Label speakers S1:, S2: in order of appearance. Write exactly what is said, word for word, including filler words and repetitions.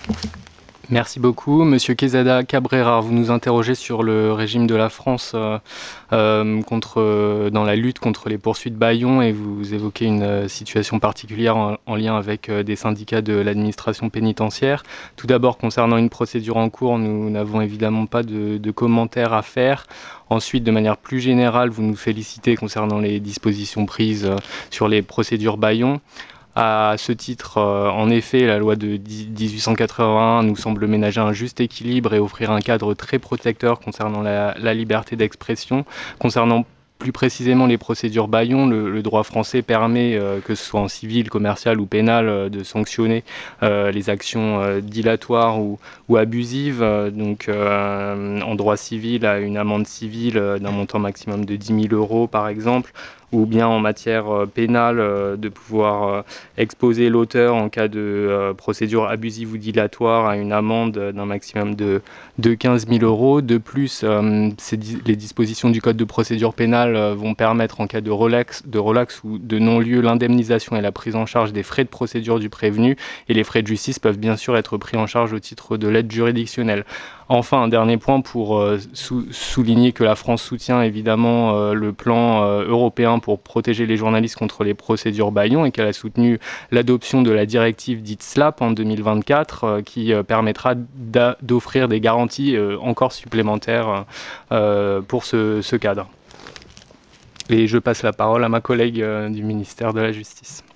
S1: Merci beaucoup. Monsieur Quezada Cabrera, vous nous interrogez sur le régime de la France euh, euh, contre, euh, dans la lutte contre les poursuites bâillons et vous évoquez une euh, situation particulière en, en lien avec euh, des syndicats de l'administration pénitentiaire. Tout d'abord, concernant une procédure en cours, nous n'avons évidemment pas de, de commentaires à faire. Ensuite, de manière plus générale, vous nous félicitez concernant les dispositions prises euh, sur les procédures bâillons. À ce titre, euh, en effet, la loi de dix-huit cent quatre-vingt-un nous semble ménager un juste équilibre et offrir un cadre très protecteur concernant la, la liberté d'expression. Concernant plus précisément les procédures bâillons, le, le droit français permet, euh, que ce soit en civil, commercial ou pénal, euh, de sanctionner euh, les actions euh, dilatoires ou, ou abusives. Euh, donc, euh, en droit civil, à une amende civile euh, d'un montant maximum de dix mille euros, par exemple, ou bien en matière euh, pénale, euh, de pouvoir euh, exposer l'auteur en cas de euh, procédure abusive ou dilatoire à une amende d'un maximum de, de quinze mille euros. De plus, euh, les dispositions du Code de procédure pénale euh, vont permettre, en cas de relax, de relax ou de non-lieu, l'indemnisation et la prise en charge des frais de procédure du prévenu. Et les frais de justice peuvent bien sûr être pris en charge au titre de l'aide juridictionnelle. Enfin, un dernier point pour euh, sou souligner que la France soutient évidemment euh, le plan euh, européen pour protéger les journalistes contre les procédures bâillons et qu'elle a soutenu l'adoption de la directive dite SLAPP en deux mille vingt-quatre euh, qui euh, permettra d'offrir des garanties euh, encore supplémentaires euh, pour ce, ce cadre. Et je passe la parole à ma collègue euh, du ministère de la Justice.